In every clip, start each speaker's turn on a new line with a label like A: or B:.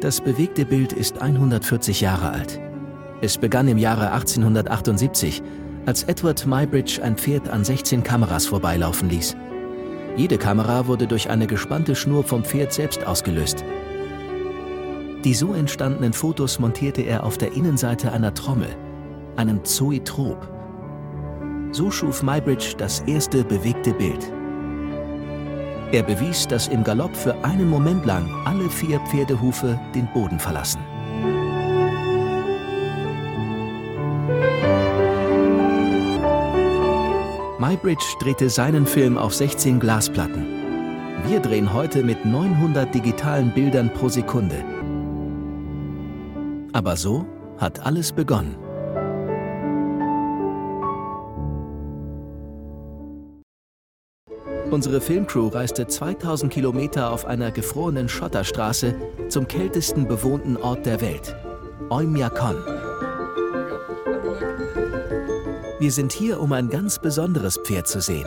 A: Das bewegte Bild ist 140 Jahre alt. Es begann im Jahre 1878, als Edward Muybridge ein Pferd an 16 Kameras vorbeilaufen ließ. Jede Kamera wurde durch eine gespannte Schnur vom Pferd selbst ausgelöst. Die so entstandenen Fotos montierte er auf der Innenseite einer Trommel, einem Zoetrop. So schuf Muybridge das erste bewegte Bild. Er bewies, dass im Galopp für einen Moment lang alle 4 Pferdehufe den Boden verlassen. Muybridge drehte seinen Film auf 16 Glasplatten. Wir drehen heute mit 900 digitalen Bildern pro Sekunde. Aber so hat alles begonnen. Unsere Filmcrew reiste 2000 Kilometer auf einer gefrorenen Schotterstraße zum kältesten bewohnten Ort der Welt, Oymyakon. Wir sind hier, um ein ganz besonderes Pferd zu sehen.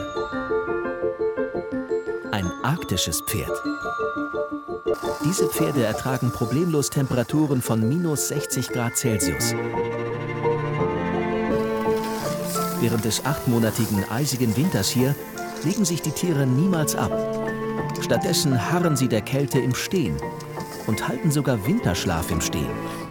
A: Ein arktisches Pferd. Diese Pferde ertragen problemlos Temperaturen von -60 Grad Celsius. Während des 8-monatigen eisigen Winters hier legen sich die Tiere niemals ab. Stattdessen harren sie der Kälte im Stehen und halten sogar Winterschlaf im Stehen.